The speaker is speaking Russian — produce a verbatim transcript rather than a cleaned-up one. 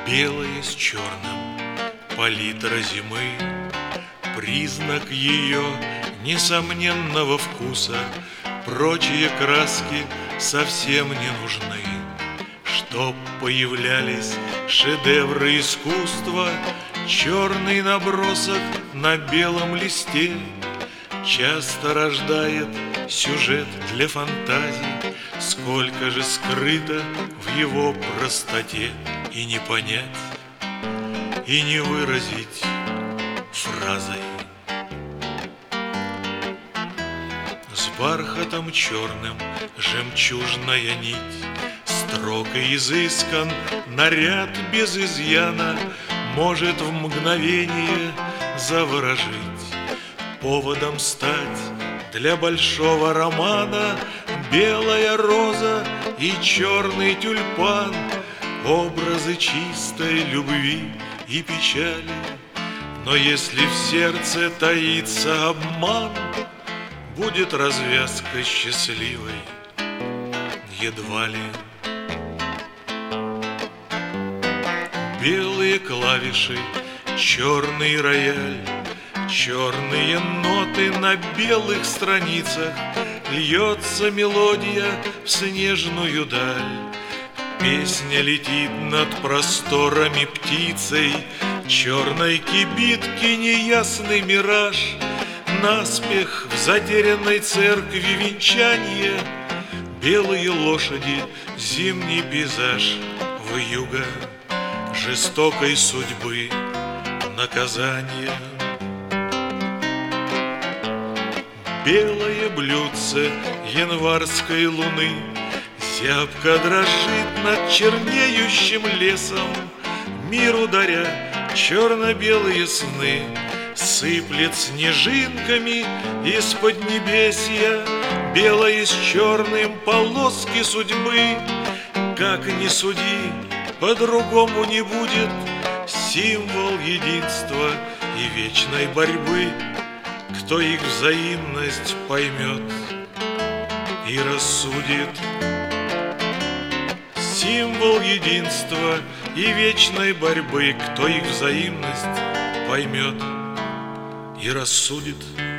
Белое с черным, палитра зимы, признак ее несомненного вкуса. Прочие краски совсем не нужны. Чтоб появлялись шедевры искусства, черный набросок на белом листе часто рождает сюжет для фантазий. Сколько же скрыто в его простоте, и не понять, и не выразить фразой. С бархатом черным жемчужная нить, строго изыскан наряд без изъяна, может в мгновение заворожить, поводом стать для большого романа. Белая роза и черный тюльпан, образы чистой любви и печали. Но если в сердце таится обман, будет развязка счастливой едва ли. Белые клавиши, черный рояль, черные ноты на белых страницах. Льется мелодия в снежную даль. Песня летит над просторами птицей, черной кибитки неясный мираж. Наспех в затерянной церкви венчание, белые лошади, зимний пейзаж. Вьюга жестокой судьбы наказание. Белое блюдце январской луны зябко дрожит над чернеющим лесом. Мир ударя черно-белые сны, сыплет снежинками из-под небесья. Белое с черным полоски судьбы. Как ни суди, по-другому не будет. Символ единства и вечной борьбы. Кто их взаимность поймет и рассудит. Символ единства и вечной борьбы. Кто их взаимность поймет и рассудит.